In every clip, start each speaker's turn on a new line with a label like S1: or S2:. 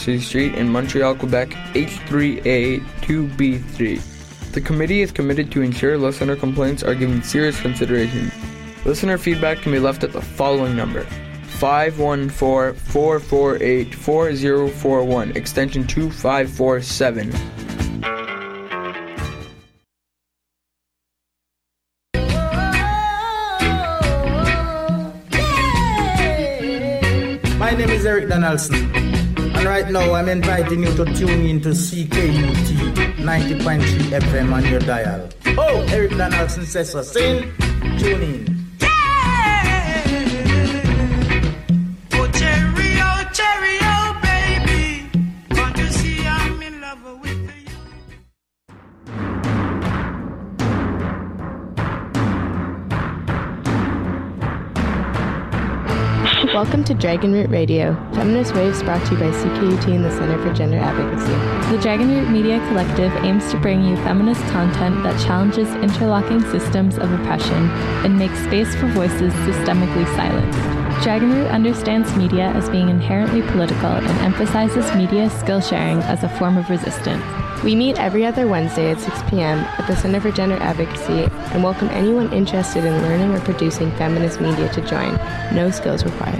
S1: University Street in Montreal, Quebec, H3A2B3. The committee is committed to ensure listener complaints are given serious consideration. Listener feedback can be left at the following number: 514-448-4041, extension 2547.
S2: My name is Eric Donaldson, and right now I'm inviting you to tune in to CKUT 90.3 FM on your dial. Oh, Eric Donaldson says so. Sing, tune in.
S3: Welcome to Dragon Root Radio, Feminist Waves brought to you by CKUT and the Center for Gender Advocacy.
S4: The Dragon Root Media Collective aims to bring you feminist content that challenges interlocking systems of oppression and makes space for voices systemically silenced. Dragon Root understands media as being inherently political and emphasizes media skill sharing as a form of resistance.
S3: We meet every other Wednesday at 6 p.m. at the Center for Gender Advocacy and welcome anyone interested in learning or producing feminist media to join. No skills required.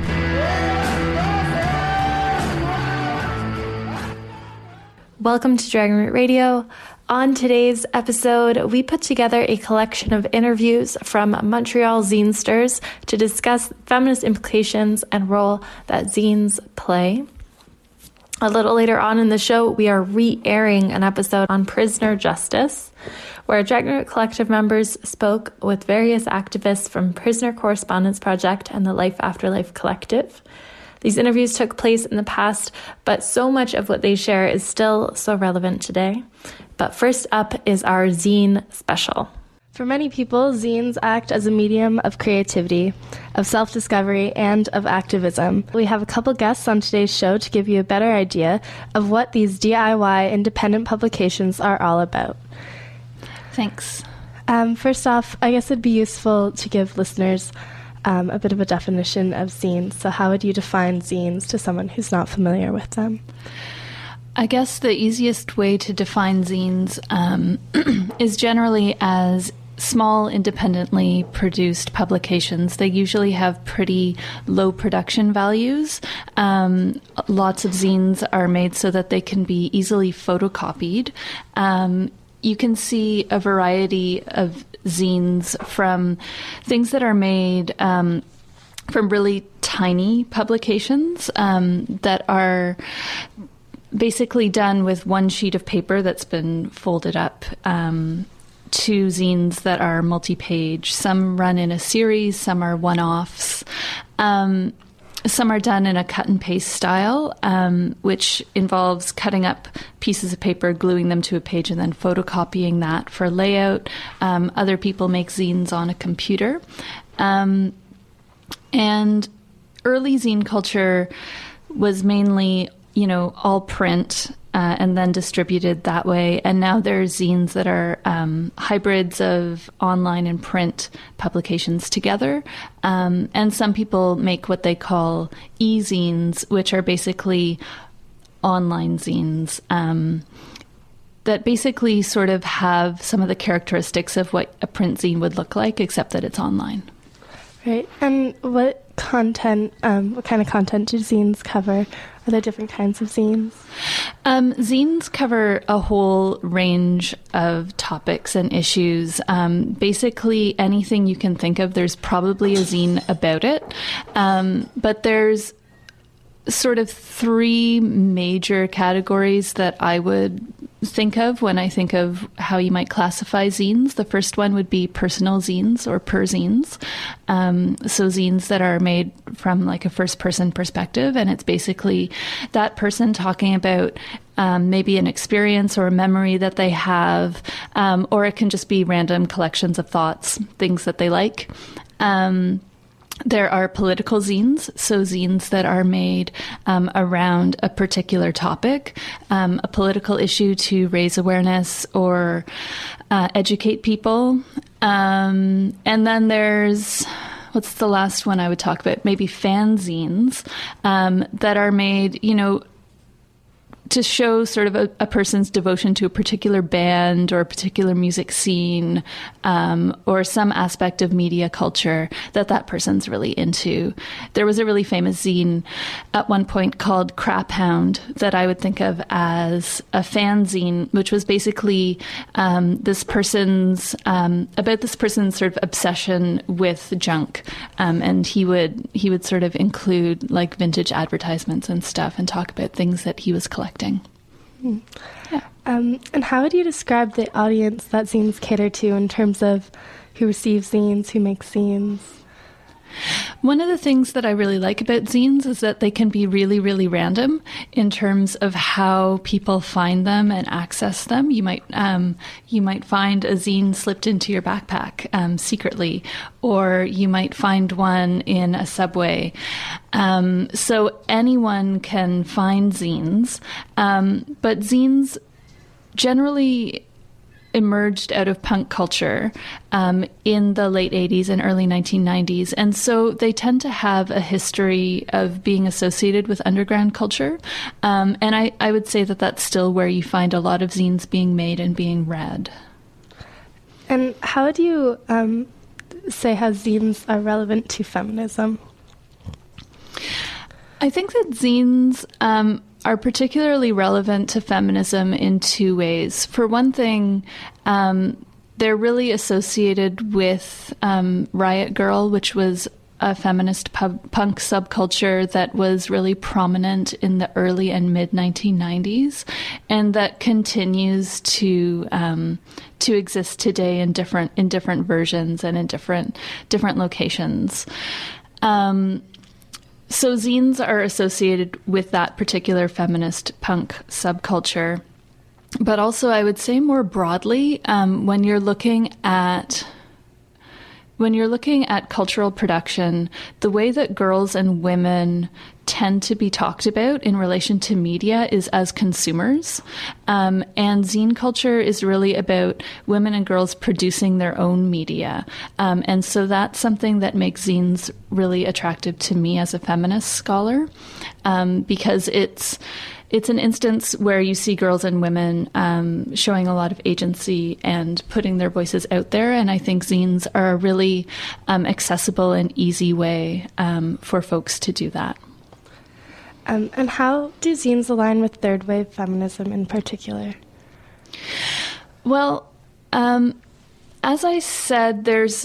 S4: Welcome to Dragon Root Radio. On today's episode, we put together a collection of interviews from Montreal zinesters to discuss feminist implications and role that zines play. A little later on in the show, we are re-airing an episode on prisoner justice, where Dragon Root Collective members spoke with various activists from Prisoner Correspondence Project and the Life After Life Collective. These interviews took place in the past, but so much of what they share is still so relevant today. But first up is our zine special.
S3: For many people, zines act as a medium of creativity, of self-discovery, and of activism. We have a couple guests on today's show to give you a better idea of what these DIY independent publications are all about.
S4: Thanks.
S3: First off, I guess it'd be useful to give listeners a bit of a definition of zines. So how would you define zines to someone who's not familiar with them?
S5: I guess the easiest way to define zines is generally as small, independently produced publications. They usually have pretty low production values. Lots of zines are made so that they can be easily photocopied. You can see a variety of zines from things that are made from really tiny publications that are basically done with one sheet of paper that's been folded up, to zines that are multi-page. Some run in a series, some are one-offs. Some are done in a cut and paste style, which involves cutting up pieces of paper, gluing them to a page, and then photocopying that for layout. Other people make zines on a computer. And early zine culture was mainly, all print and then distributed that way. And now there are zines that are hybrids of online and print publications together. And some people make what they call e-zines, which are basically online zines that basically sort of have some of the characteristics of what a print zine would look like, except that it's online.
S3: Right. And what kind of content do zines cover? Are there different kinds of zines?
S5: Zines cover a whole range of topics and issues. Basically, anything you can think of, there's probably a zine about it. But there's sort of three major categories that I would think of when I think of how you might classify zines. The first one would be personal zines or perzines. So zines that are made from like a first person perspective, and it's basically that person talking about maybe an experience or a memory that they have, or it can just be random collections of thoughts, things that they like. There are political zines, so zines that are made around a particular topic, a political issue to raise awareness or educate people. And then there's, what's the last one I would talk about? Maybe fanzines that are made, to show sort of a person's devotion to a particular band or a particular music scene, or some aspect of media culture that person's really into. There was a really famous zine at one point called Crap Hound that I would think of as a fanzine, which was basically about this person's sort of obsession with junk, and he would sort of include like vintage advertisements and stuff and talk about things that he was collecting.
S3: Yeah. And how would you describe the audience that zines cater to in terms of who receives zines, who makes zines?
S5: One of the things that I really like about zines is that they can be really, really random in terms of how people find them and access them. You might find a zine slipped into your backpack secretly, or you might find one in a subway. So anyone can find zines, but zines generally emerged out of punk culture in the late 80s and early 1990s. And so they tend to have a history of being associated with underground culture. And I would say that that's still where you find a lot of zines being made and being read.
S3: And how would you say how zines are relevant to feminism?
S5: I think that zines are particularly relevant to feminism in two ways. For one thing, they're really associated with Riot Grrrl, which was a feminist punk subculture that was really prominent in the early and mid 1990s, and that continues to exist today in different versions and in different locations. So zines are associated with that particular feminist punk subculture. But also I would say more broadly, when you're looking at cultural production, the way that girls and women tend to be talked about in relation to media is as consumers. And zine culture is really about women and girls producing their own media. And so that's something that makes zines really attractive to me as a feminist scholar, because it's an instance where you see girls and women showing a lot of agency and putting their voices out there. And I think zines are a really accessible and easy way for folks to do that.
S3: And how do zines align with third wave feminism in particular?
S5: Well, as I said, there's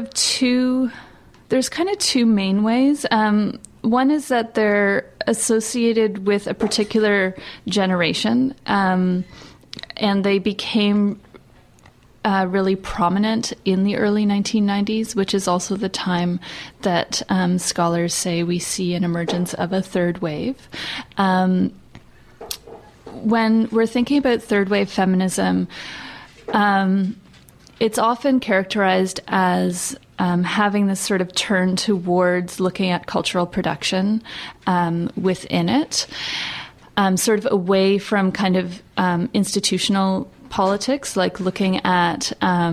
S5: kind of two main ways. One is that they're associated with a particular generation, and they became really prominent in the early 1990s, which is also the time that scholars say we see an emergence of a third wave. When we're thinking about third wave feminism, it's often characterized as having this sort of turn towards looking at cultural production within it, sort of away from kind of institutional politics, like looking at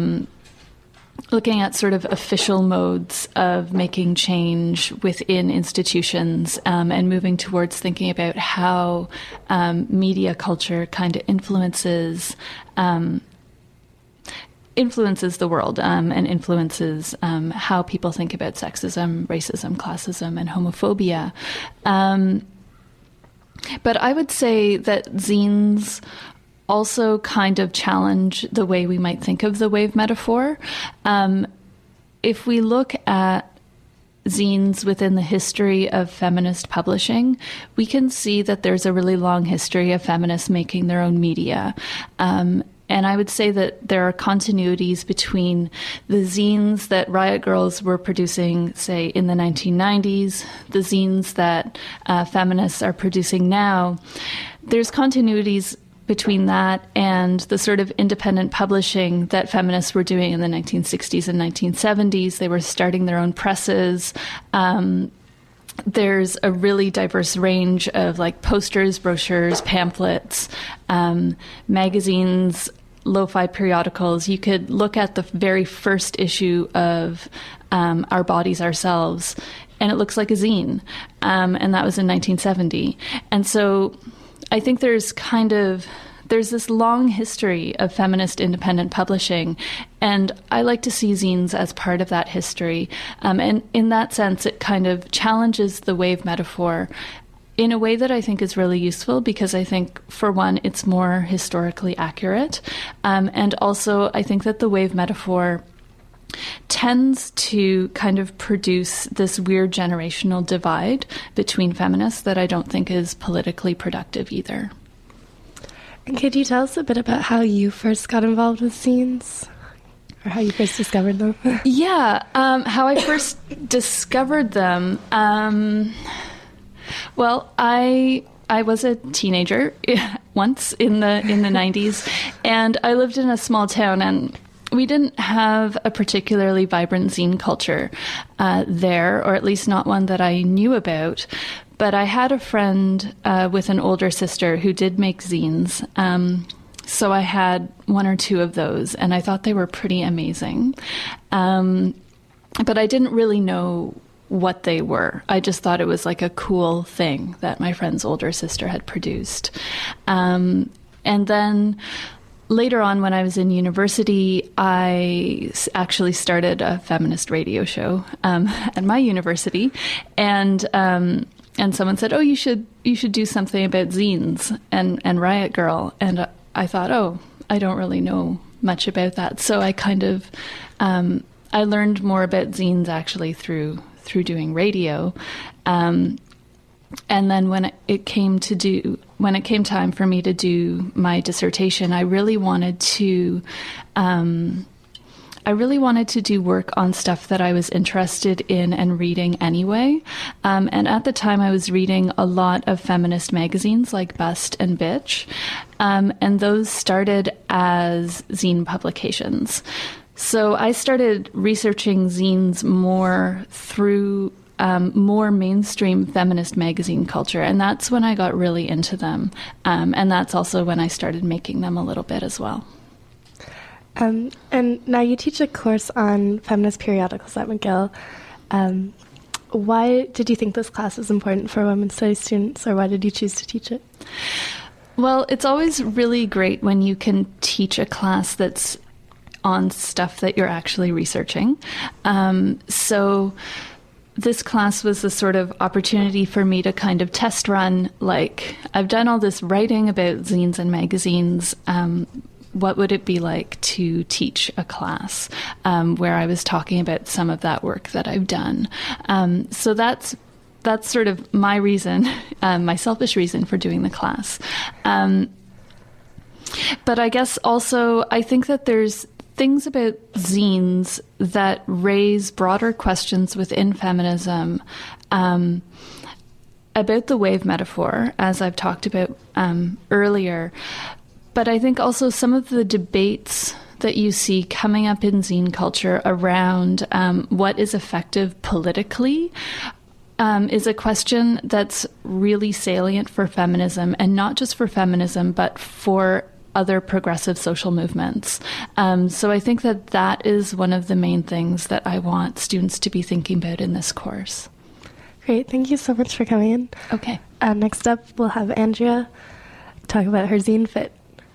S5: sort of official modes of making change within institutions, and moving towards thinking about how media culture kind of influences the world, and influences how people think about sexism, racism, classism, and homophobia. But I would say that zines also kind of challenge the way we might think of the wave metaphor. If we look at zines within the history of feminist publishing, we can see that there's a really long history of feminists making their own media. And I would say that there are continuities between the zines that Riot Grrrls were producing, say, in the 1990s, the zines that feminists are producing now. There's continuities between that and the sort of independent publishing that feminists were doing in the 1960s and 1970s. They were starting their own presses. There's a really diverse range of like posters, brochures, pamphlets, magazines, lo-fi periodicals. You could look at the very first issue of Our Bodies, Ourselves, and it looks like a zine. And that was in 1970. And so I think there's this long history of feminist independent publishing, and I like to see zines as part of that history. And in that sense, it kind of challenges the wave metaphor in a way that I think is really useful, because I think, for one, it's more historically accurate. And also, I think that the wave metaphor tends to kind of produce this weird generational divide between feminists that I don't think is politically productive either.
S3: And could you tell us a bit about how you first got involved with zines, or how you first discovered them?
S5: Yeah, how I first discovered them. Well, I was a teenager once in the 90s, and I lived in a small town, and we didn't have a particularly vibrant zine culture there, or at least not one that I knew about. But I had a friend with an older sister who did make zines. So I had one or two of those, and I thought they were pretty amazing. But I didn't really know what they were. I just thought it was like a cool thing that my friend's older sister had produced. And then later on, when I was in university, I actually started a feminist radio show at my university, and someone said, "Oh, you should do something about zines and Riot Girl." And I thought, "Oh, I don't really know much about that." So I kind of I learned more about zines actually through doing radio. And then when it came time for me to do my dissertation, I really wanted to do work on stuff that I was interested in and reading anyway. And at the time, I was reading a lot of feminist magazines like Bust and Bitch, and those started as zine publications. So I started researching zines more through more mainstream feminist magazine culture, and that's when I got really into them. And that's also when I started making them a little bit as well.
S3: And now you teach a course on feminist periodicals at McGill. Why did you think this class was important for women's studies students, or why did you choose to teach it?
S5: Well, it's always really great when you can teach a class that's on stuff that you're actually researching. So this class was a sort of opportunity for me to kind of test run, like, I've done all this writing about zines and magazines. What would it be like to teach a class where I was talking about some of that work that I've done? So that's sort of my reason, my selfish reason for doing the class. But I guess also I think that there's things about zines that raise broader questions within feminism about the wave metaphor, as I've talked about earlier. But I think also some of the debates that you see coming up in zine culture around what is effective politically is a question that's really salient for feminism, and not just for feminism, but for other progressive social movements. So I think that is one of the main things that I want students to be thinking about in this course.
S3: Great. Thank you so much for coming in.
S5: Okay.
S3: Next up, we'll have Andrea talk about her zine Fit.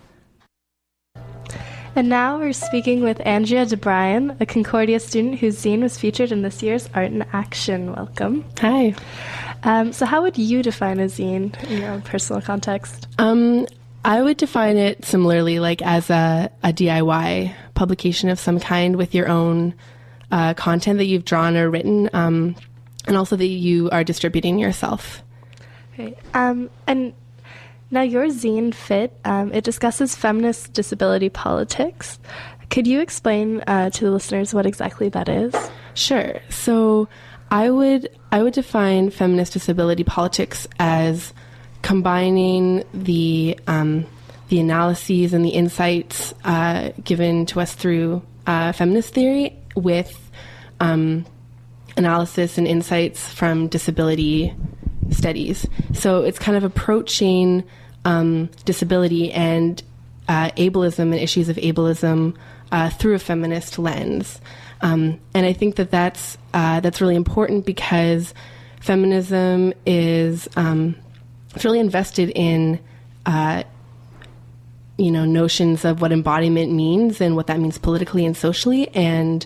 S3: And now we're speaking with Andrea DeBryan, a Concordia student whose zine was featured in this year's Art in Action. Welcome.
S6: Hi.
S3: So how would you define a zine in your own personal context?
S6: I would define it similarly, like as a DIY publication of some kind with your own content that you've drawn or written, and also that you are distributing yourself.
S3: Okay. And now your zine Fit, it discusses feminist disability politics. Could you explain to the listeners what exactly that is?
S6: Sure. So I would define feminist disability politics as combining the analyses and the insights given to us through feminist theory with analysis and insights from disability studies. So it's kind of approaching disability and ableism and issues of ableism through a feminist lens. And I think that's really important because feminism is it's really invested in notions of what embodiment means and what that means politically and socially. And,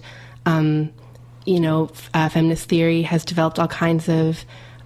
S6: feminist theory has developed all kinds of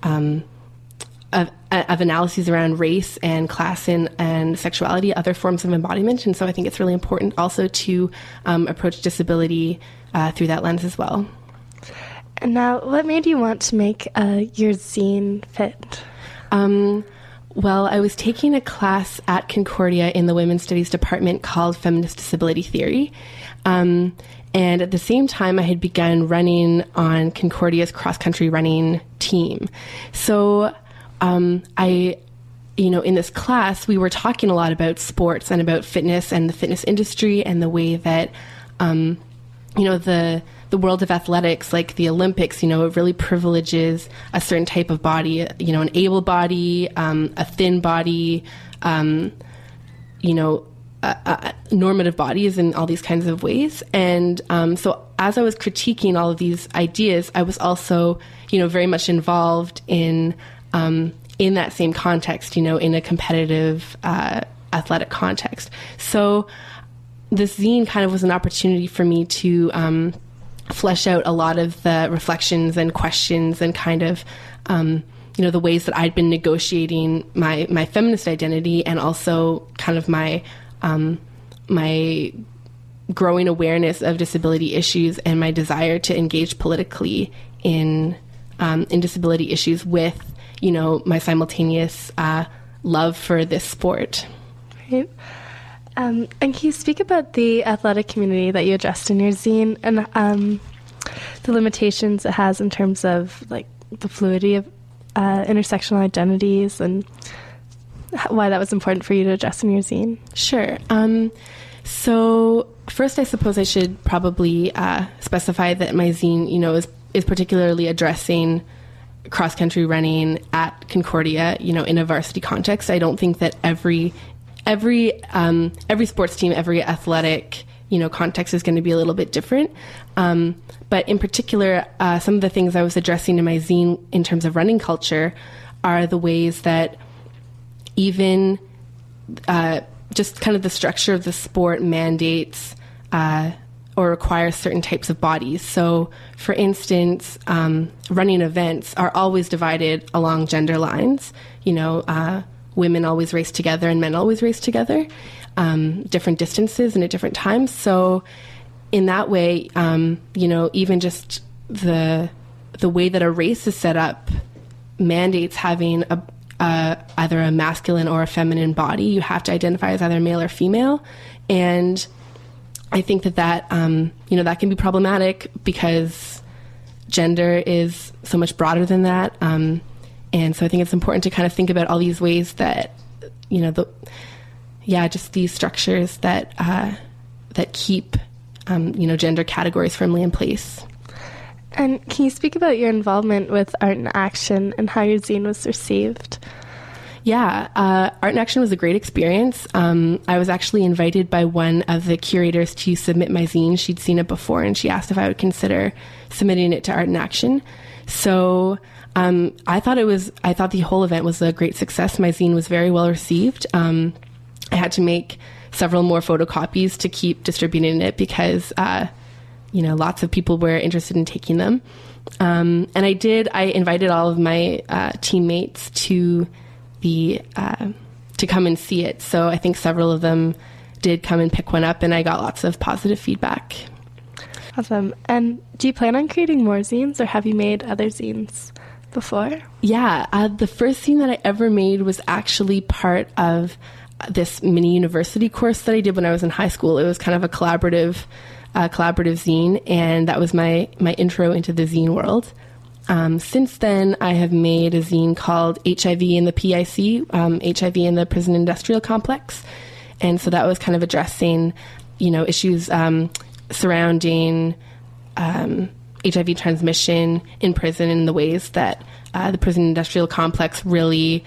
S6: analyses around race and class and sexuality, other forms of embodiment. And so I think it's really important also to approach disability through that lens as well.
S3: And now, what made you want to make your zine fit?
S6: Well, I was taking a class at Concordia in the Women's Studies department called Feminist Disability Theory. And at the same time, I had begun running on Concordia's cross-country running team. So in this class, we were talking a lot about sports and about fitness and the fitness industry and the way that, the world of athletics, like the Olympics, it really privileges a certain type of body, an able body, a thin body, normative bodies in all these kinds of ways. And so as I was critiquing all of these ideas, I was also, very much involved in that same context, in a competitive athletic context. So this zine kind of was an opportunity for me to flesh out a lot of the reflections and questions and kind of, the ways that I'd been negotiating my feminist identity, and also kind of my growing awareness of disability issues and my desire to engage politically in disability issues with, my simultaneous love for this sport.
S3: Right. And can you speak about the athletic community that you addressed in your zine and the limitations it has in terms of like the fluidity of intersectional identities, and why that was important for you to address in your zine?
S6: Sure. So first, I suppose I should probably specify that my zine, is particularly addressing cross-country running at Concordia, in a varsity context. I don't think that every sports team, every athletic, context is going to be a little bit different. But in particular, some of the things I was addressing in my zine in terms of running culture are the ways that even just kind of the structure of the sport mandates or requires certain types of bodies. So, for instance, running events are always divided along gender lines. Women always race together and men always race together, different distances and at different times. So in that way, even just the way that a race is set up mandates having either a masculine or a feminine body. You have to identify as either male or female. And I think that that can be problematic because gender is so much broader than that. And so I think it's important to kind of think about all these ways that, just these structures that keep, gender categories firmly in place.
S3: And can you speak about your involvement with Art in Action and how your zine was received?
S6: Yeah, Art in Action was a great experience. I was actually invited by one of the curators to submit my zine. She'd seen it before, and she asked if I would consider submitting it to Art in Action. So I thought the whole event was a great success. My zine was very well received. I had to make several more photocopies to keep distributing it because, lots of people were interested in taking them. And I invited all of my teammates to come and see it. So I think several of them did come and pick one up, and I got lots of positive feedback.
S3: Awesome. And do you plan on creating more zines, or have you made other zines before? Yeah,
S6: the first zine that I ever made was actually part of this mini university course that I did when I was in high school. It was kind of a collaborative zine, and that was my intro into the zine world. Since then, I have made a zine called HIV in the PIC, HIV in the Prison Industrial Complex, and so that was kind of addressing, issues surrounding HIV transmission in prison and the ways that the prison industrial complex really,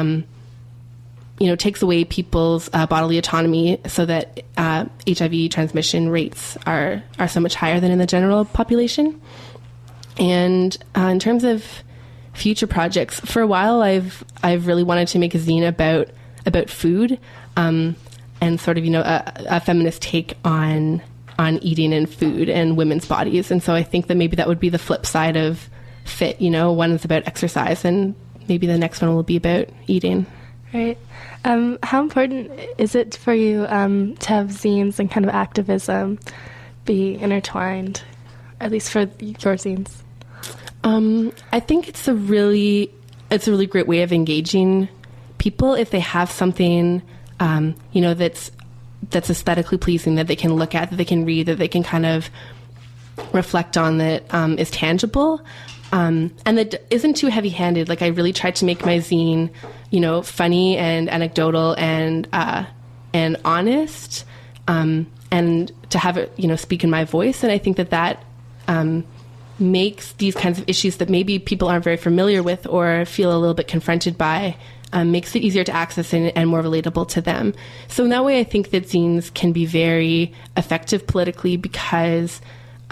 S6: takes away people's bodily autonomy, so that HIV transmission rates are so much higher than in the general population. And in terms of future projects, for a while I've really wanted to make a zine about food, and sort of, a feminist take on eating and food and women's bodies. And so I think that maybe that would be the flip side of fit. One is about exercise, and maybe the next one will be about eating.
S3: Right. How important is it for you to have zines and kind of activism be intertwined, at least for your zines?
S6: I think it's a really great way of engaging people if they have something, that's aesthetically pleasing, that they can look at, that they can read, that they can kind of reflect on, that is tangible, and that isn't too heavy-handed. Like, I really tried to make my zine, funny and anecdotal and honest, and to have it, speak in my voice. And I think that makes these kinds of issues that maybe people aren't very familiar with or feel a little bit confronted by, makes it easier to access and more relatable to them. So in that way, I think that zines can be very effective politically because,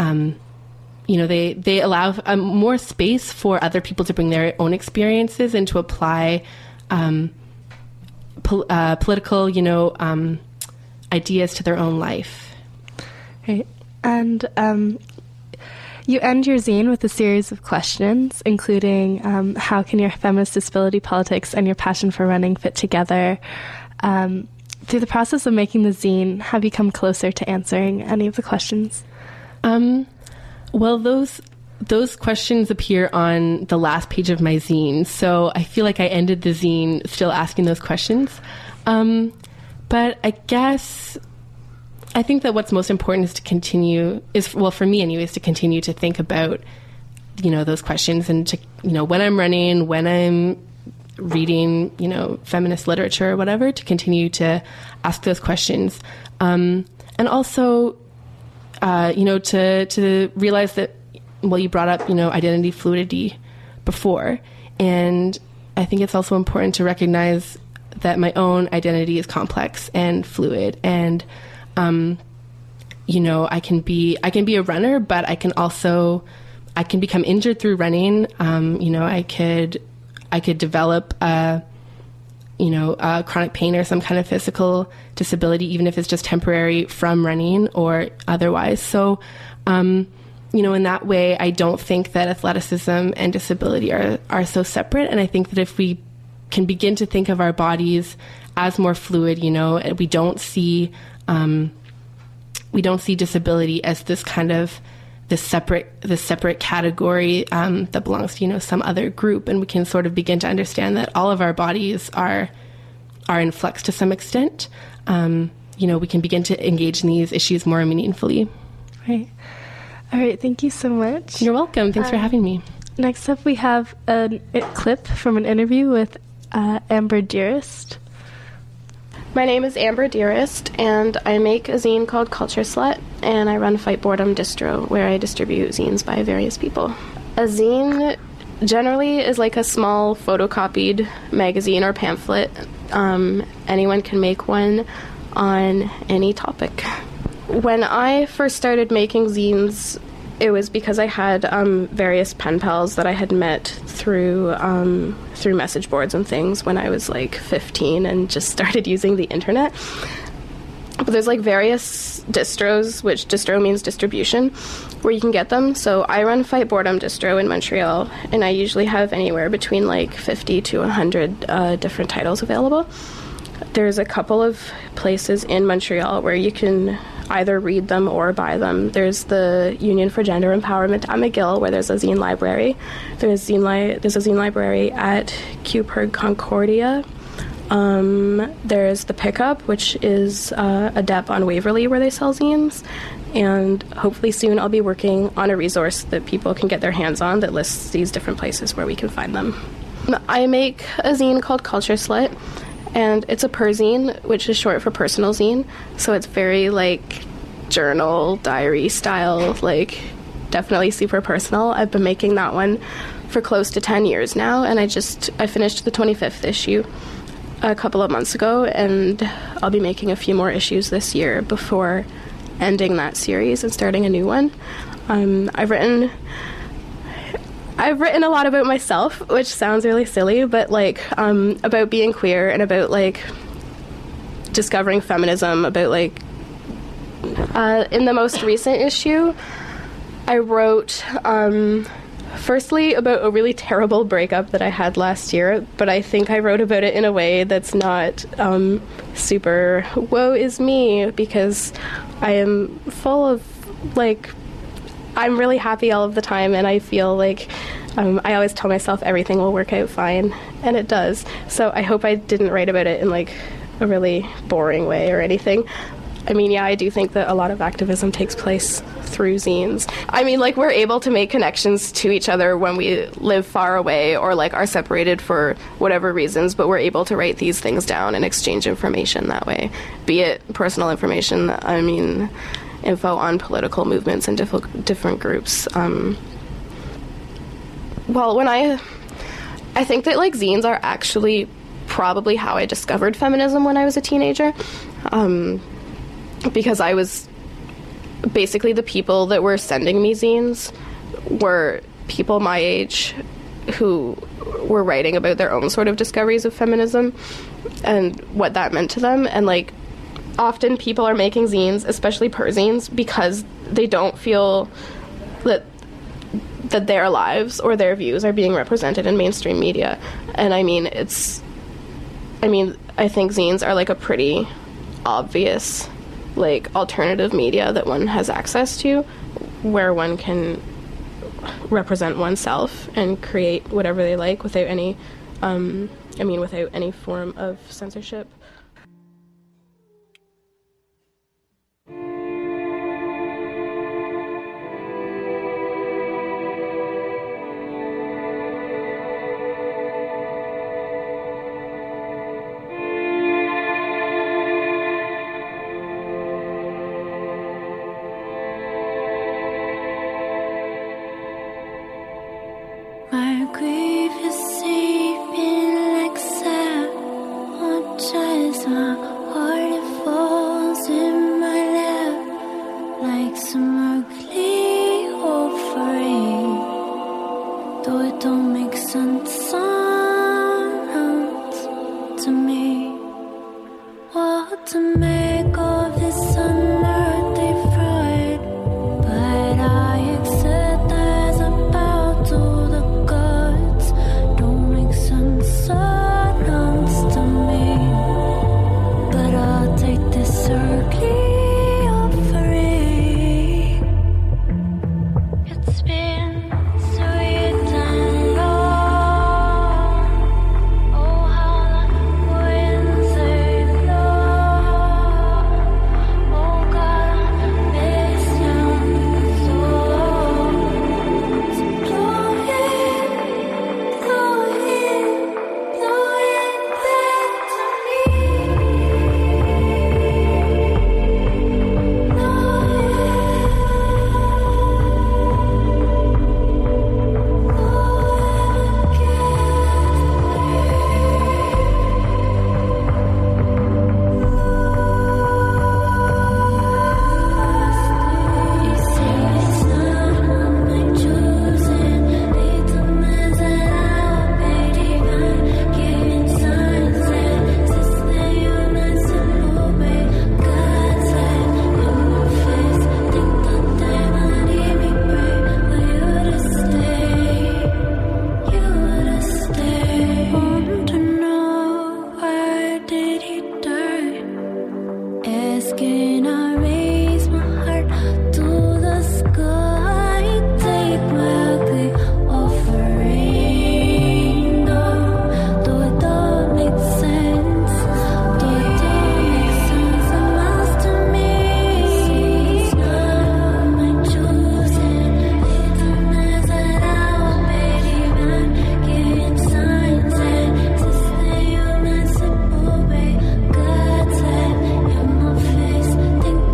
S6: they allow more space for other people to bring their own experiences and to apply political, ideas to their own life.
S3: Right. And you end your zine with a series of questions, including how can your feminist disability politics and your passion for running fit together? Through the process of making the zine, have you come closer to answering any of the questions?
S6: Well, those questions appear on the last page of my zine, so I feel like I ended the zine still asking those questions. But I guess I think that what's most important is to continue, for me anyways, to continue to think about, those questions, and to, when I'm running, when I'm reading, feminist literature or whatever, to continue to ask those questions. And also, to realize that, you brought up, identity fluidity before. And I think it's also important to recognize that my own identity is complex and fluid, and I can be a runner, but I can become injured through running. I could develop a chronic pain or some kind of physical disability, even if it's just temporary from running or otherwise. So, in that way, I don't think that athleticism and disability are so separate. And I think that if we can begin to think of our bodies as more fluid, we don't see disability as this kind of this separate category that belongs to some other group, and we can sort of begin to understand that all of our bodies are in flux to some extent. We can begin to engage in these issues more meaningfully.
S3: Right. All right. Thank you so much.
S6: You're welcome. Thanks for having me.
S3: Next up, we have a clip from an interview with Amber Dearest.
S7: My name is Amber Dearest, and I make a zine called Culture Slut, and I run Fight Boredom Distro, where I distribute zines by various people. A zine generally is like a small photocopied magazine or pamphlet. Anyone can make one on any topic. When I first started making zines, it was because I had various pen pals that I had met through message boards and things when I was like 15 and just started using the internet. But there's like various distros, which distro means distribution, where you can get them. So I run Fight Boredom Distro in Montreal, and I usually have anywhere between like 50 to 100 different titles available. There's a couple of places in Montreal where you can either read them or buy them. There's the Union for Gender Empowerment at McGill, where there's a zine library. There's a zine library at Cuperg Concordia. There's the Pickup, which is a dep on Waverly, where they sell zines. And hopefully soon I'll be working on a resource that people can get their hands on that lists these different places where we can find them. I make a zine called Culture Slut, and it's a perzine, which is short for personal zine. So it's very like journal, diary style, like definitely super personal. I've been making that one for close to 10 years now, and I finished the 25th issue a couple of months ago, and I'll be making a few more issues this year before ending that series and starting a new one. I've written I've written a lot about myself, which sounds really silly, but like about being queer and about like discovering feminism, about like in the most recent issue, I wrote firstly about a really terrible breakup that I had last year, but I think I wrote about it in a way that's not super woe is me, because I am full of like, I'm really happy all of the time, and I feel like I always tell myself everything will work out fine, and it does. So I hope I didn't write about it in like a really boring way or anything. I mean, yeah, I do think that a lot of activism takes place through zines. I mean, like, we're able to make connections to each other when we live far away or like are separated for whatever reasons, but we're able to write these things down and exchange information that way, be it personal information, I mean, info on political movements and different groups. Well, when I think that like zines are actually probably how I discovered feminism when I was a teenager, because I was basically, the people that were sending me zines were people my age who were writing about their own sort of discoveries of feminism and what that meant to them. And like, often people are making zines, especially per-zines, because they don't feel that their lives or their views are being represented in mainstream media. And I mean, I think zines are like a pretty obvious like alternative media that one has access to, where one can represent oneself and create whatever they like without any without any form of censorship.
S8: Think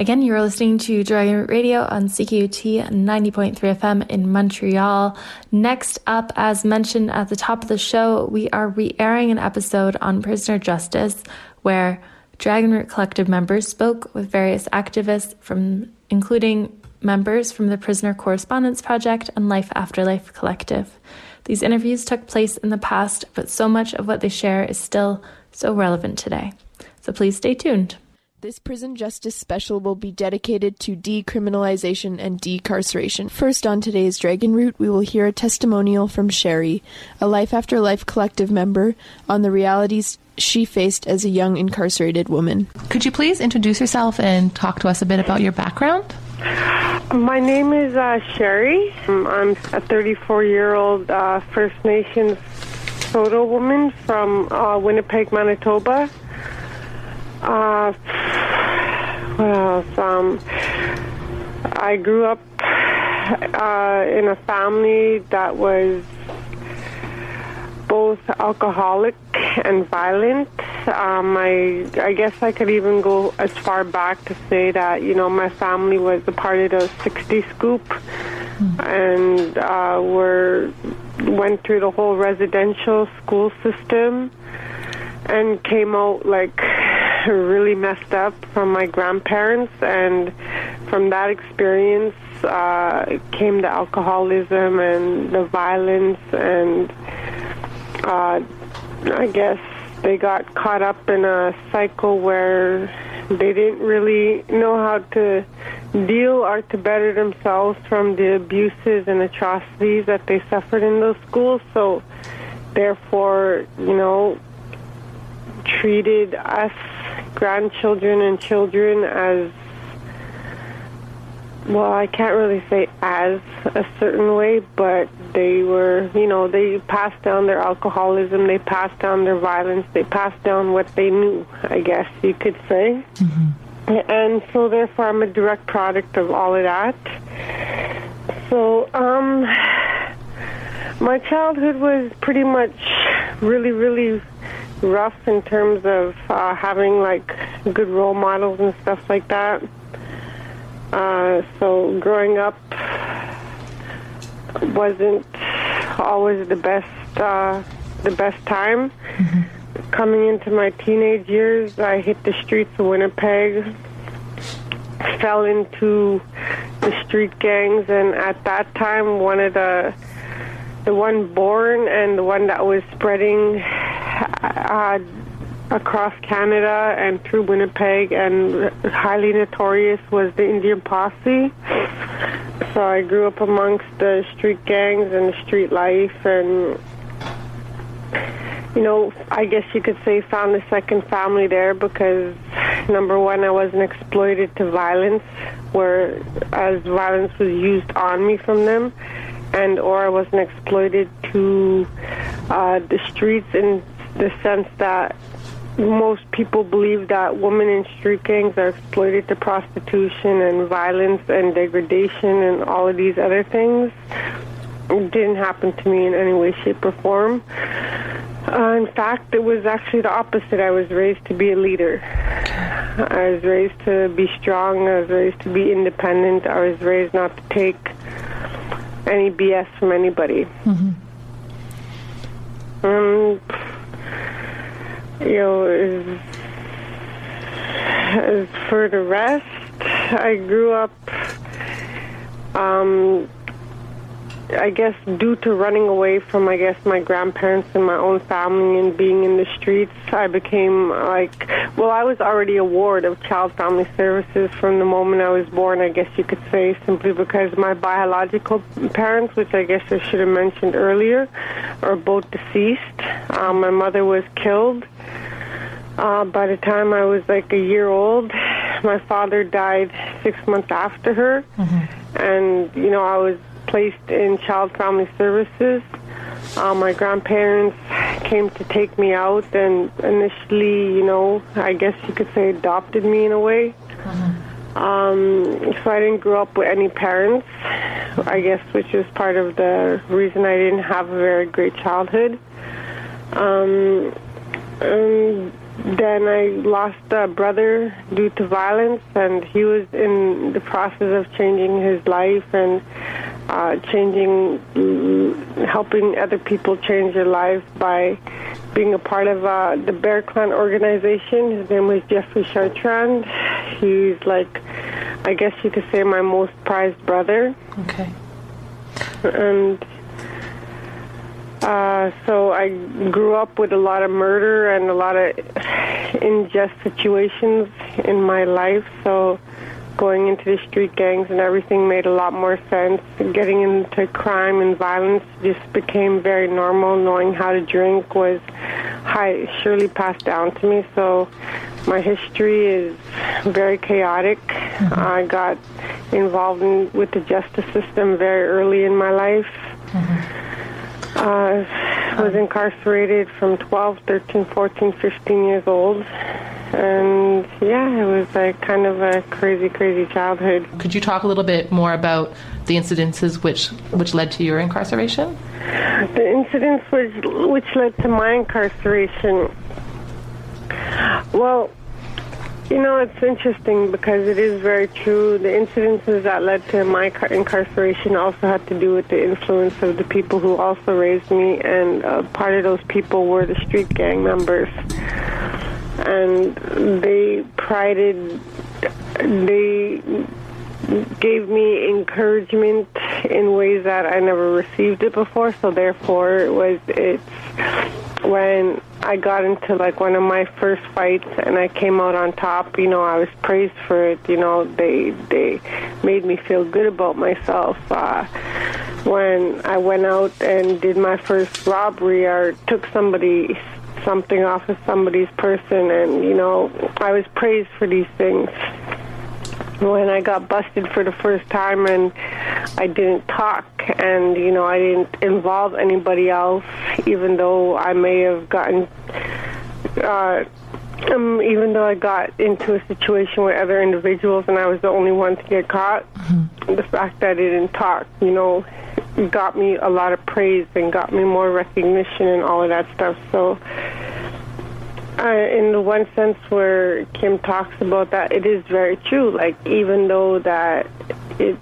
S4: Again, you're listening to Dragon Root Radio on CKUT 90.3 FM in Montreal. Next up, as mentioned at the top of the show, we are re-airing an episode on prisoner justice where Dragon Root Collective members spoke with various activists, including members from the Prisoner Correspondence Project and Life After Life Collective. These interviews took place in the past, but so much of what they share is still so relevant today. So please stay tuned.
S8: This prison justice special will be dedicated to decriminalization and decarceration. First on today's Dragon Root, we will hear a testimonial from Sherry, a Life After Life Collective member, on the realities she faced as a young incarcerated woman.
S9: Could you please introduce yourself and talk to us a bit about your background?
S10: My name is Sherry. I'm a 34-year-old First Nations Saulteaux woman from Winnipeg, Manitoba. What else? I grew up in a family that was both alcoholic and violent. I guess I could even go as far back to say that, my family was a part of the 60 Scoop and went through the whole residential school system and came out really messed up from my grandparents, and from that experience came the alcoholism and the violence, and I guess they got caught up in a cycle where they didn't really know how to deal or to better themselves from the abuses and atrocities that they suffered in those schools. So therefore, treated us grandchildren and children as, well, I can't really say as a certain way, but they were, they passed down their alcoholism, they passed down their violence, they passed down what they knew, I guess you could say. Mm-hmm. And so therefore I'm a direct product of all of that. So my childhood was pretty much really, really rough in terms of having good role models and stuff like that. So growing up wasn't always the best time. Mm-hmm. Coming into my teenage years, I hit the streets of Winnipeg, fell into the street gangs, and at that time, one of the one born and the one that was spreading across Canada and through Winnipeg and highly notorious was the Indian Posse. So I grew up amongst the street gangs and the street life, and I guess you could say found a second family there because, number one, I wasn't exploited to violence, whereas violence was used on me from them, or I wasn't exploited to the streets in the sense that most people believe that women in street gangs are exploited to prostitution and violence and degradation and all of these other things. It didn't happen to me in any way, shape, or form. In fact, it was actually the opposite. I was raised to be a leader. I was raised to be strong. I was raised to be independent. I was raised not to take any BS from anybody. Mm-hmm. As for the rest, I grew up, I guess, due to running away from, my grandparents and my own family and being in the streets, I became I was already a ward of Child Family Services from the moment I was born, I guess you could say, simply because my biological parents, which I guess I should have mentioned earlier, are both deceased. My mother was killed. By the time I was a year old, my father died 6 months after her. Mm-hmm. And, I was placed in Child Family Services. My grandparents came to take me out and initially, I guess you could say adopted me in a way. Mm-hmm. So I didn't grow up with any parents, I guess, which is part of the reason I didn't have a very great childhood. then I lost a brother due to violence, and he was in the process of changing his life and helping other people change their lives by being a part of the Bear Clan organization. His name was Jeffrey Chartrand. He's like, I guess you could say, my most prized brother.
S9: Okay.
S10: And so I grew up with a lot of murder and a lot of unjust situations in my life, so going into the street gangs and everything made a lot more sense. Getting into crime and violence just became very normal. Knowing how to drink was surely passed down to me, so my history is very chaotic. Mm-hmm. I got involved with the justice system very early in my life. Mm-hmm. Was incarcerated from 12, 13, 14, 15 years old. And yeah, it was like kind of a crazy, crazy childhood.
S9: Could you talk a little bit more about the incidences which led to your incarceration?
S10: The incidents which led to my incarceration. Well, you know, it's interesting because it is very true. The incidences that led to my incarceration also had to do with the influence of the people who also raised me, and part of those people were the street gang members. And they gave me encouragement in ways that I never received it before, so therefore it's when I got into like one of my first fights and I came out on top, you know, I was praised for it. You know, they made me feel good about myself. When I went out and did my first robbery or took something off of somebody's person, and, you know, I was praised for these things. When I got busted for the first time and I didn't talk and, you know, I didn't involve anybody else, even though I may have gotten, even though I got into a situation with other individuals and I was the only one to get caught, mm-hmm. the fact that I didn't talk, you know, got me a lot of praise and got me more recognition and all of that stuff. So in the one sense where Kim talks about that, it is very true. Like, even though that it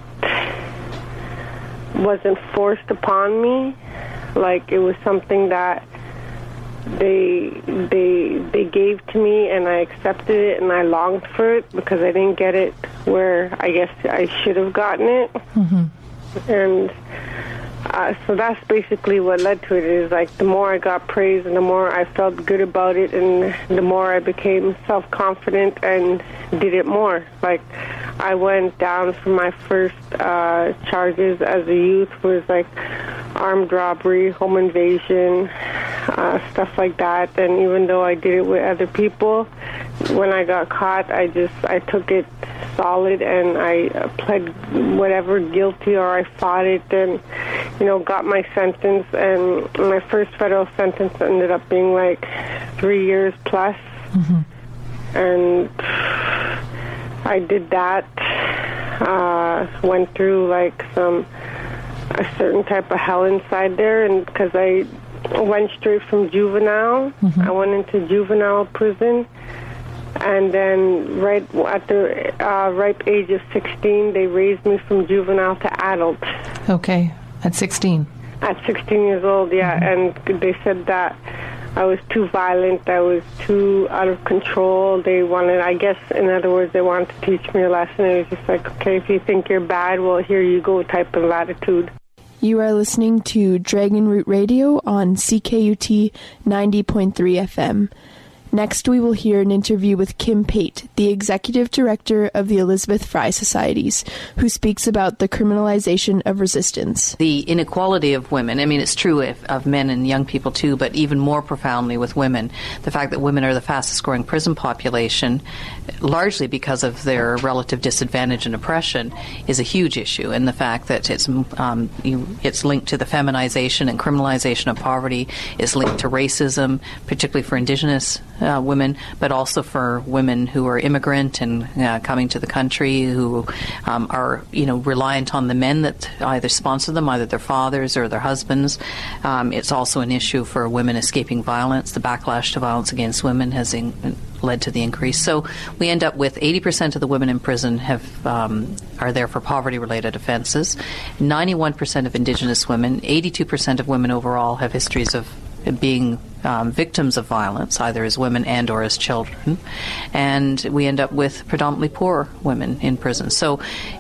S10: wasn't forced upon me, like, it was something that they gave to me, and I accepted it, and I longed for it because I didn't get it where I guess I should have gotten it. Mm-hmm. And so that's basically what led to it. Is like the more I got praise and the more I felt good about it, and the more I became self-confident and did it more. Like, I went down for my first charges as a youth was like armed robbery, home invasion, stuff like that. And even though I did it with other people, when I got caught, I took it solid, and I pled whatever guilty, or I fought it, and, you know, got my sentence. And my first federal sentence ended up being like 3 years plus. Mm-hmm. And I did that, went through like a certain type of hell inside there, and because I went straight from juvenile, mm-hmm. I went into juvenile prison. And then right at the ripe age of 16, they raised me from juvenile to adult. Okay, at 16? At 16 years old, yeah. Mm-hmm. And they said that I was too violent, I was too out of control. They wanted, I guess, in other words, they wanted to teach me a lesson. It was just like, okay, if you think you're bad, well, here you go type of attitude.
S8: You are listening to Dragon Root Radio on CKUT 90.3 FM. Next, we will hear an interview with Kim Pate, the Executive Director of the Elizabeth Fry Societies, who speaks about the criminalization of resistance.
S11: The inequality of women, I mean, it's true of men and young people too, but even more profoundly with women. The fact that women are the fastest growing prison population, largely because of their relative disadvantage and oppression, is a huge issue. And the fact that it's linked to the feminization and criminalization of poverty, is linked to racism, particularly for Indigenous women, but also for women who are immigrant and coming to the country, who are reliant on the men that either sponsor them, either their fathers or their husbands. It's also an issue for women escaping violence. The backlash to violence against women has led to the increase. So we end up with 80% of the women in prison are there for poverty-related offenses. 91% of Indigenous women, 82% of women overall have histories of being victims of violence, either as women and or as children. And we end up with predominantly poor women in prison. So,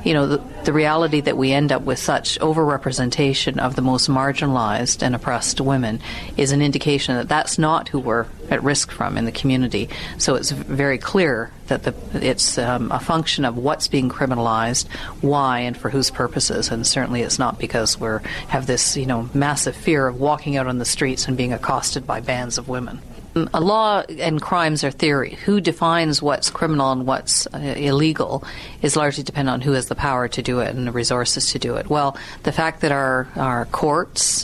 S11: the reality that we end up with such overrepresentation of the most marginalized and oppressed women is an indication that that's not who we're at risk from in the community. So it's very clear that it's a function of what's being criminalized, why, and for whose purposes. And certainly it's not because we have this, massive fear of walking out on the streets and being accosted by bands of women. A law and crimes are theory. Who defines what's criminal and what's illegal is largely dependent on who has the power to do it and the resources to do it. Well, the fact that our courts,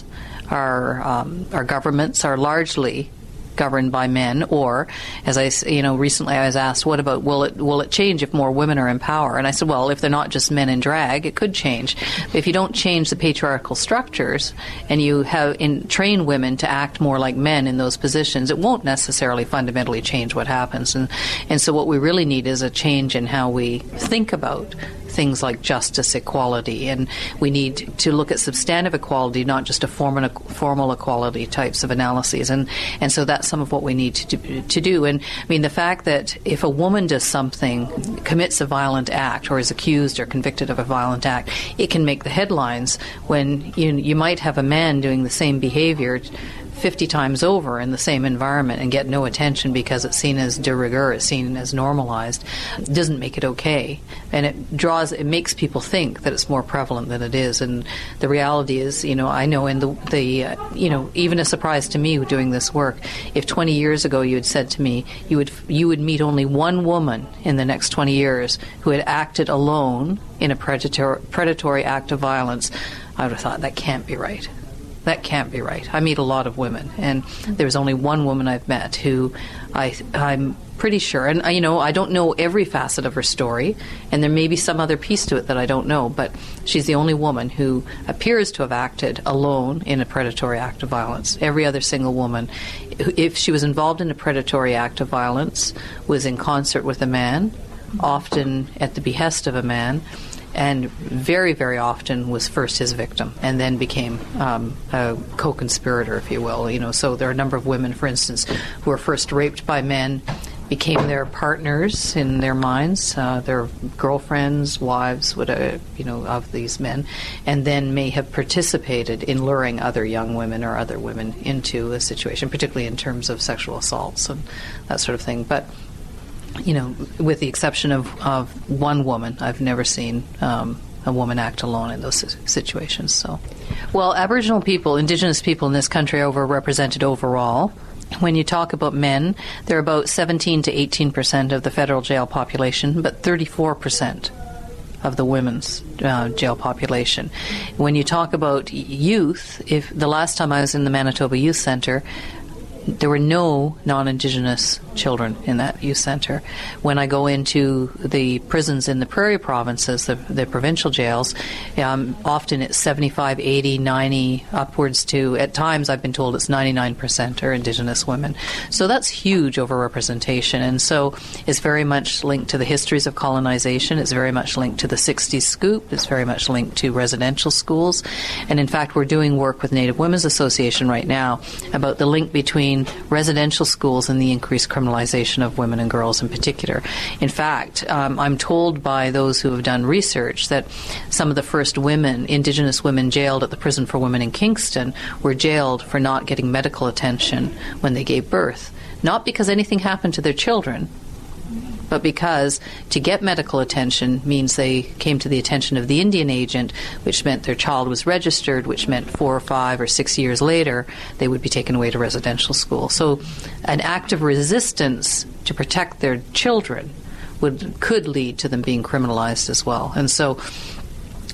S11: our governments are largely governed by men, or, as recently I was asked, what about, will it change if more women are in power? And I said, well, if they're not just men in drag, it could change. If you don't change the patriarchal structures and you train women to act more like men in those positions, it won't necessarily fundamentally change what happens. And so what we really need is a change in how we think about things like justice, equality, and we need to look at substantive equality, not just a formal equality types of analyses. And so that's some of what we need to do. And I mean, the fact that if a woman does something, commits a violent act, or is accused or convicted of a violent act, it can make the headlines when you might have a man doing the same behavior 50 times over in the same environment and get no attention because it's seen as de rigueur, it's seen as normalized. It doesn't make it okay. And it makes people think that it's more prevalent than it is. And the reality is, I know in even a surprise to me doing this work, if 20 years ago you had said to me you would meet only one woman in the next 20 years who had acted alone in a predatory act of violence, I would have thought that can't be right. That can't be right. I meet a lot of women, and there's only one woman I've met who I'm pretty sure, and I don't know every facet of her story, and there may be some other piece to it that I don't know, but she's the only woman who appears to have acted alone in a predatory act of violence. Every other single woman, if she was involved in a predatory act of violence, was in concert with a man, often at the behest of a man, and very, very often was first his victim and then became a co-conspirator, if you will. So there are a number of women, for instance, who were first raped by men, became their partners in their minds, their girlfriends, wives, of these men, and then may have participated in luring other young women or other women into a situation, particularly in terms of sexual assaults and that sort of thing. But with the exception of one woman, I've never seen a woman act alone in those situations. So, well, Aboriginal people, Indigenous people in this country are overrepresented overall. When you talk about men, they're about 17 to 18% of the federal jail population, but 34% of the women's jail population. When you talk about youth, if the last time I was in the Manitoba Youth Centre, there were no non-Indigenous children in that youth centre. When I go into the prisons in the prairie provinces, the provincial jails, often it's 75, 80, 90, upwards to, at times I've been told it's 99% are Indigenous women. So that's huge overrepresentation. And so it's very much linked to the histories of colonization. It's very much linked to the 60s scoop. It's very much linked to residential schools. And in fact, we're doing work with Native Women's Association right now about the link between residential schools and the increased criminalization of women and girls in particular. In fact, I'm told by those who have done research that some of the first women, Indigenous women jailed at the Prison for Women in Kingston, were jailed for not getting medical attention when they gave birth. Not because anything happened to their children, but because to get medical attention means they came to the attention of the Indian agent, which meant their child was registered, which meant 4 or 5 or 6 years later they would be taken away to residential school. So an act of resistance to protect their children could lead to them being criminalized as well. And so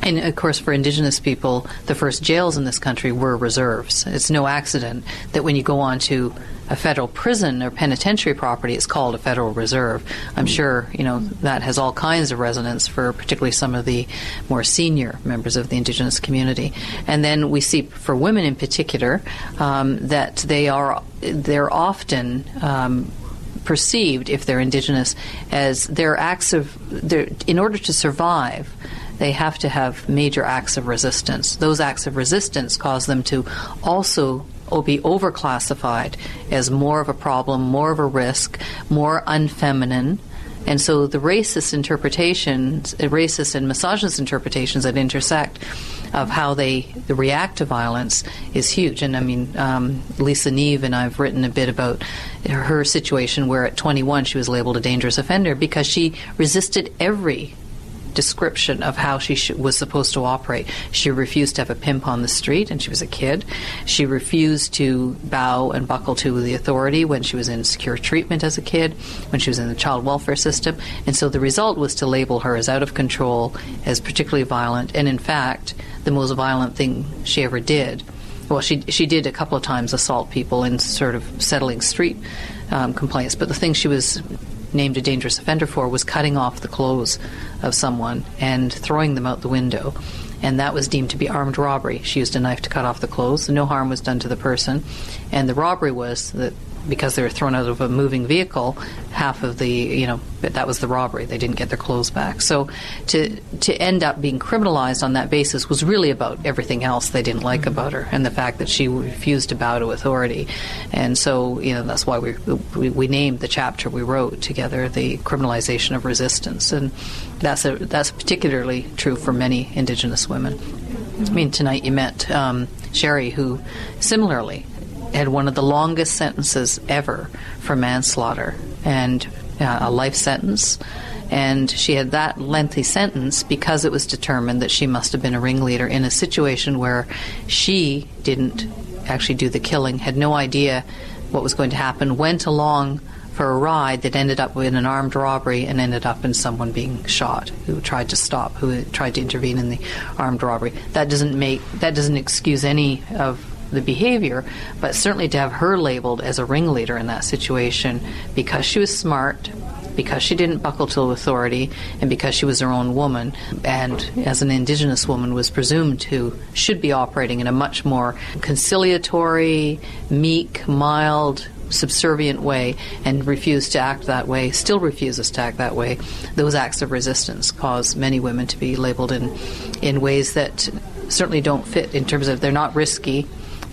S11: And, of course, for Indigenous people, the first jails in this country were reserves. It's no accident that when you go on to a federal prison or penitentiary property, it's called a federal reserve. I'm sure, that has all kinds of resonance for particularly some of the more senior members of the Indigenous community. And then we see, for women in particular, that they're often perceived, if they're Indigenous, as in order to survive, they have to have major acts of resistance. Those acts of resistance cause them to also be overclassified as more of a problem, more of a risk, more unfeminine. And so the racist and misogynist interpretations that intersect of how they react to violence is huge. And I mean, Lisa Neve and I've written a bit about her situation where at 21 she was labeled a dangerous offender because she resisted every description of how she was supposed to operate. She refused to have a pimp on the street, and she was a kid. She refused to bow and buckle to the authority when she was in secure treatment as a kid, when she was in the child welfare system. And so the result was to label her as out of control, as particularly violent, and in fact, the most violent thing she ever did. Well, she did a couple of times assault people in sort of settling street complaints, but the thing she was named a dangerous offender for was cutting off the clothes of someone and throwing them out the window. And that was deemed to be armed robbery. She used a knife to cut off the clothes. No harm was done to the person. And the robbery was that because they were thrown out of a moving vehicle, half of that was the robbery. They didn't get their clothes back. So to end up being criminalized on that basis was really about everything else they didn't like about her, and the fact that she refused to bow to authority. And so, that's why we named the chapter we wrote together the criminalization of resistance. And that's particularly true for many Indigenous women. I mean, tonight you met Sherry, who similarly had one of the longest sentences ever for manslaughter, and a life sentence. And she had that lengthy sentence because it was determined that she must have been a ringleader in a situation where she didn't actually do the killing, had no idea what was going to happen, went along for a ride that ended up in an armed robbery and ended up in someone being shot who tried to intervene in the armed robbery. That doesn't excuse any of the behavior, but certainly to have her labeled as a ringleader in that situation because she was smart, because she didn't buckle to authority, and because she was her own woman, and as an Indigenous woman was presumed should be operating in a much more conciliatory, meek, mild, subservient way, and refused to act that way, still refuses to act that way. Those acts of resistance cause many women to be labeled in ways that certainly don't fit in terms of they're not risky.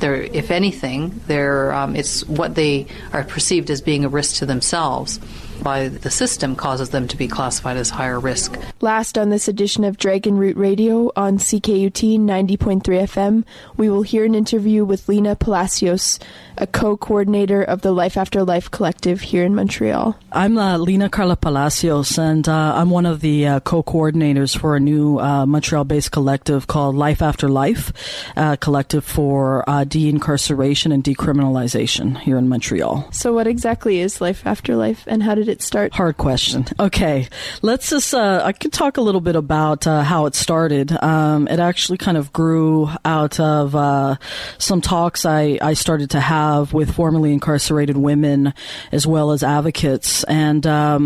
S11: If anything, it's what they are perceived as being a risk to themselves by the system causes them to be classified as higher risk.
S8: Last on this edition of Dragon Root Radio on CKUT 90.3 FM, we will hear an interview with Lena Palacios, a co-coordinator of the Life After Life Collective here in Montreal.
S12: I'm Lena Carla Palacios, and I'm one of the co-coordinators for a new Montreal-based collective called Life After Life, collective for de-incarceration and decriminalization here in Montreal.
S8: So what exactly is Life After Life, and how did it start?
S12: Hard question. Okay, let's just, I could talk a little bit about how it started. It actually kind of grew out of some talks I started to have with formerly incarcerated women as well as advocates. And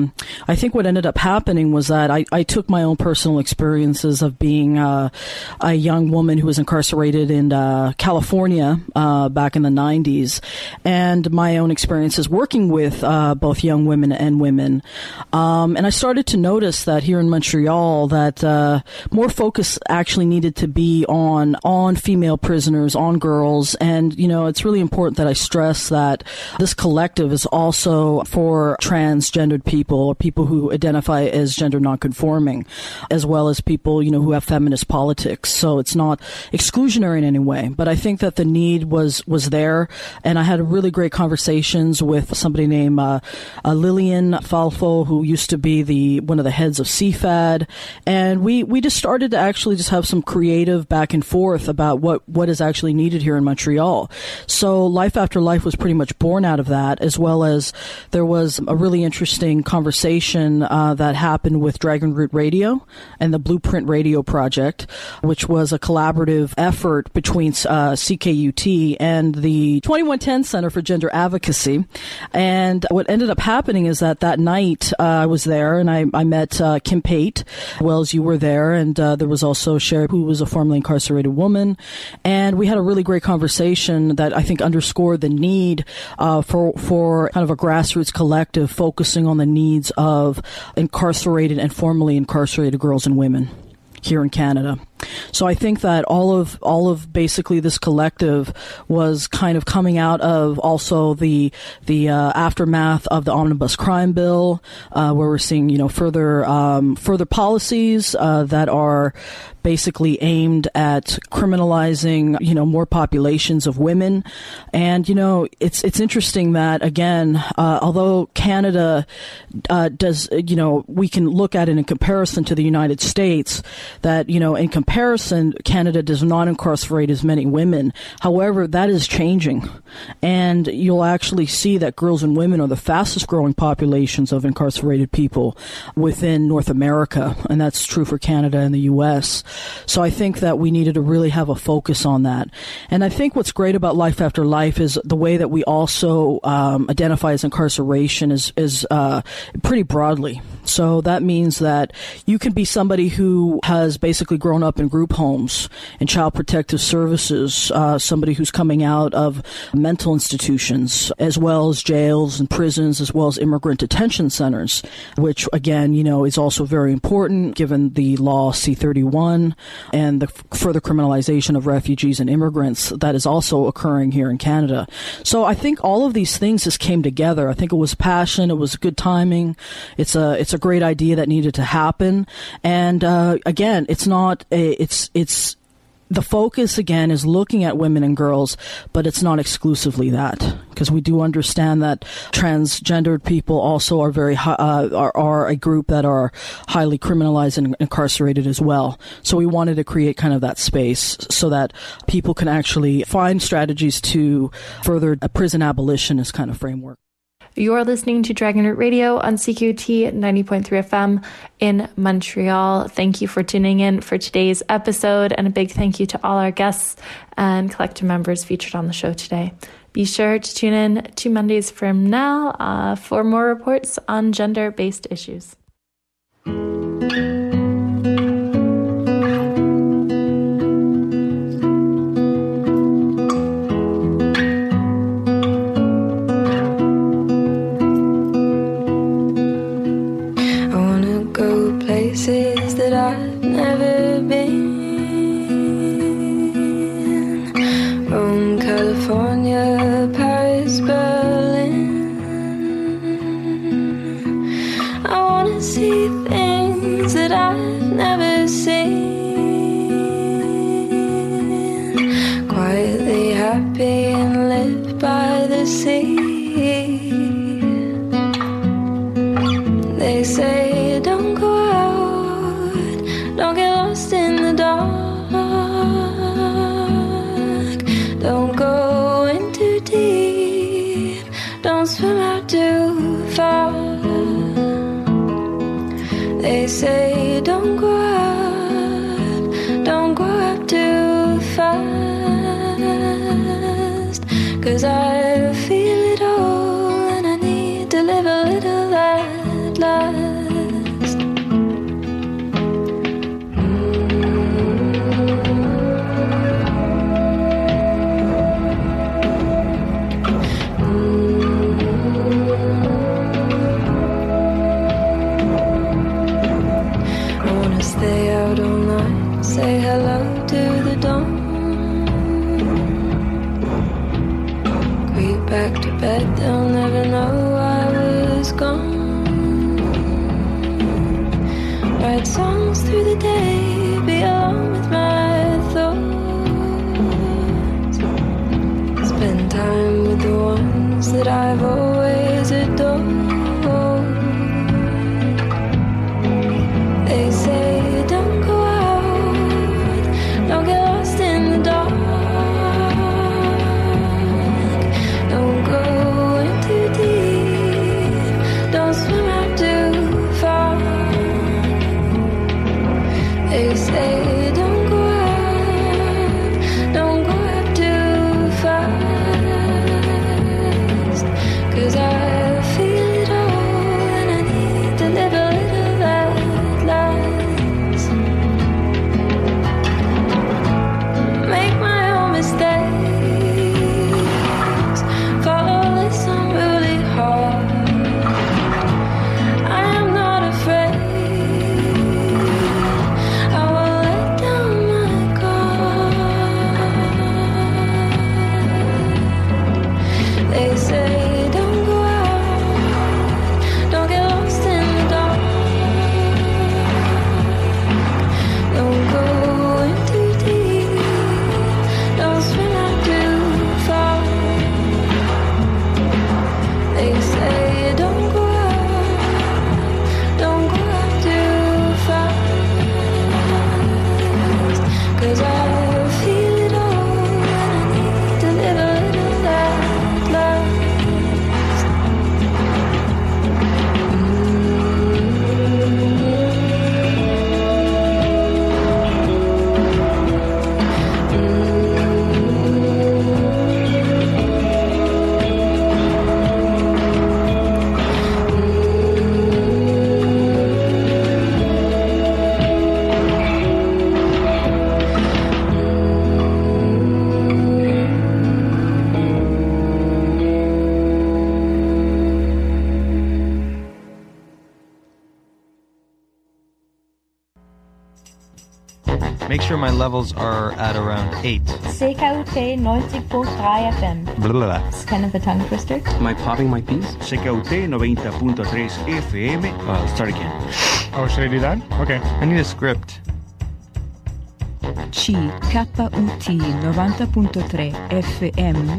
S12: I think what ended up happening was that I took my own personal experiences of being a young woman who was incarcerated in California back in the 90s, and my own experiences working with both young women and women. And I started to notice that here in Montreal that more focus actually needed to be on female prisoners, on girls. And, it's really important that I stress that this collective is also for transgendered people or people who identify as gender nonconforming, as well as people, who have feminist politics. So it's not exclusionary in any way. But I think that the need was there. And I had really great conversations with somebody named Lillian Falfo, who used to be one of the heads of CFAD. And we just started to actually just have some creative back and forth about what is actually needed here in Montreal. So Life Life After Life was pretty much born out of that, as well as there was a really interesting conversation that happened with Dragon Root Radio and the Blueprint Radio Project, which was a collaborative effort between CKUT and the 2110 Center for Gender Advocacy. And what ended up happening is that night I was there and I met Kim Pate. Wells, you were there, and there was also Sherry, who was a formerly incarcerated woman. And we had a really great conversation that I think underscored the need for kind of a grassroots collective focusing on the needs of incarcerated and formerly incarcerated girls and women here in Canada. So I think that all of basically this collective was kind of coming out of also the aftermath of the Omnibus Crime Bill, where we're seeing further policies that are basically aimed at criminalizing more populations of women. And it's interesting that, again, although Canada does, we can look at it in comparison to the United States, that in comparison, Canada does not incarcerate as many women. However, that is changing. And you'll actually see that girls and women are the fastest growing populations of incarcerated people within North America. And that's true for Canada and the U.S. So I think that we needed to really have a focus on that. And I think what's great about Life After Life is the way that we also identify as incarceration is pretty broadly. So that means that you can be somebody who has basically grown up in group homes and child protective services, somebody who's coming out of mental institutions, as well as jails and prisons, as well as immigrant detention centers, which, again, is also very important given the law C-31 and the further criminalization of refugees and immigrants that is also occurring here in Canada. So I think all of these things just came together. I think it was passion. It was good timing. It's a great idea that needed to happen. And again, it's the focus again is looking at women and girls, but it's not exclusively that, because we do understand that transgendered people also are are a group that are highly criminalized and incarcerated as well. So we wanted to create kind of that space so that people can actually find strategies to further a prison abolitionist kind of framework.
S4: You're listening to Dragon Root Radio on CQT 90.3 FM in Montreal. Thank you for tuning in for today's episode, and a big thank you to all our guests and collective members featured on the show today. Be sure to tune in 2 Mondays from now for more reports on gender-based issues.
S13: Places that I've never been. Rome, California, Paris, Berlin. I wanna see things that I've never seen. Quietly happy and live by the sea. They say don't go out, don't get lost in the dark, don't go in too deep, don't swim out too far. They say don't go out, don't go up too fast, 'cause I feel it all and I need to live a little at last. Stay out all night, say hello to the dawn, creep back to bed, they'll never know I was gone. Write songs through the day, be alone with my thoughts, spend time with the ones that I've always adored. They say don't go out, don't get lost in the dark,
S14: Make sure my levels are at around 8.
S15: CKUT 90.3 FM.
S14: Blah, blah, blah.
S15: It's kind of a tongue twister.
S16: Am I popping my piece?
S17: CKUT 90.3 FM. Start again.
S18: Oh, should I do that? Okay.
S14: I need a script.
S19: CKUT 90.3 FM.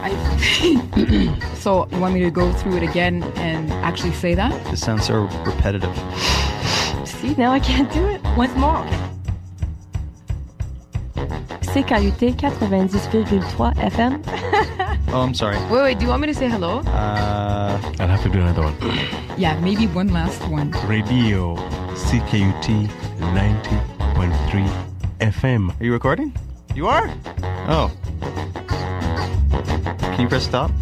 S19: So, you want me to go through it again and actually say that?
S14: This sounds so repetitive.
S15: See, now I can't do it. Once more, okay. CKUT 90.3 FM.
S14: Oh, I'm sorry.
S19: Wait, do you want me to say hello?
S18: I'll have to do another one.
S19: Yeah, maybe one last one.
S18: Radio CKUT 90.3 FM.
S14: Are you recording? You are? Oh. Can you press stop?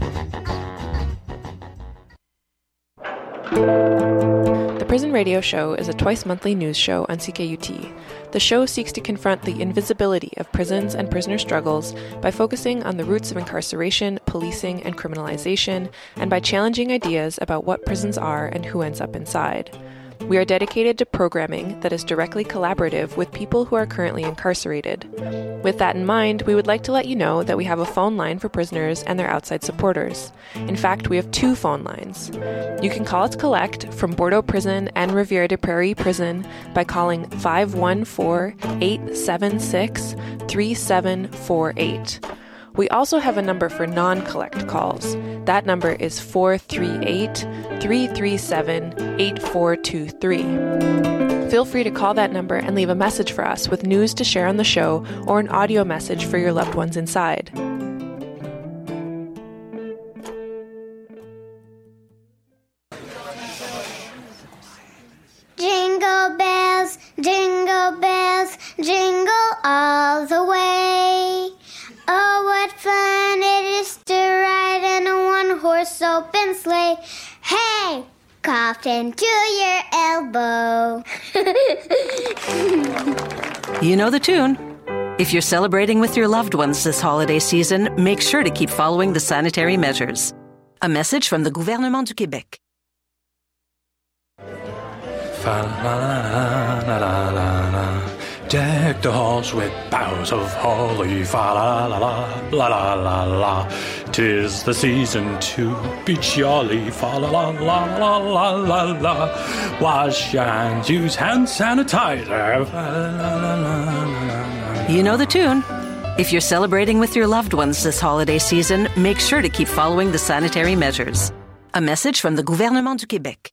S8: The Prison Radio Show is a twice-monthly news show on CKUT. The show seeks to confront the invisibility of prisons and prisoner struggles by focusing on the roots of incarceration, policing, and criminalization, and by challenging ideas about what prisons are and who ends up inside. We are dedicated to programming that is directly collaborative with people who are currently incarcerated. With that in mind, we would like to let you know that we have a phone line for prisoners and their outside supporters. In fact, we have 2 phone lines. You can call us collect from Bordeaux Prison and Rivière des Prairies Prison by calling 514-876-3748. We also have a number for non-collect calls. That number is 438-337-8423. Feel free to call that number and leave a message for us with news to share on the show or an audio message for your loved ones inside.
S20: Jingle bells, jingle all the way. Oh, what fun it is to ride in a one-horse open sleigh. Hey, coughed into your elbow.
S21: You know the tune. If you're celebrating with your loved ones this holiday season, make sure to keep following the sanitary measures. A message from the Gouvernement du Québec.
S22: Fa-la-la-la-la-la-la. Deck the halls with boughs of holly, fa-la-la-la-la-la-la-la. 'Tis the season to be jolly, fa-la-la-la-la-la-la. Wash your hands, use hand sanitizer, fa-la-la-la-la-la-la.
S21: You know the tune. If you're celebrating with your loved ones this holiday season, make sure to keep following the sanitary measures. A message from the Gouvernement du Québec.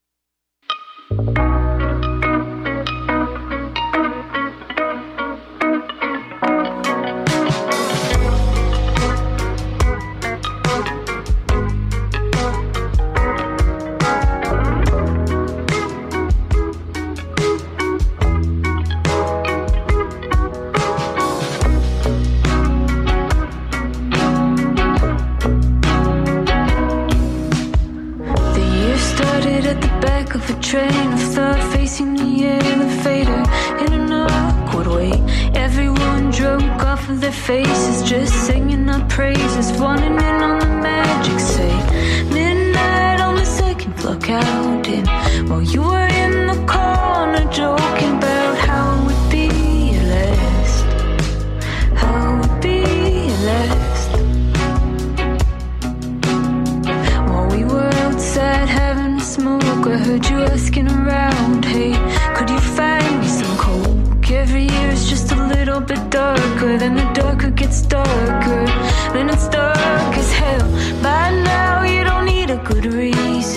S13: Train of thought facing the elevator in an awkward way. Everyone drunk off of their faces, just singing our praises, wanting in on the magic. Say midnight on the second floor counting, while you were in the corner joking about how it would be last, how it would be last. While we were outside having a smoke, I heard you asking around, hey, could you find me some coke? Every year it's just a little bit darker, then the darker gets darker, then it's dark as hell. By now you don't need a good reason.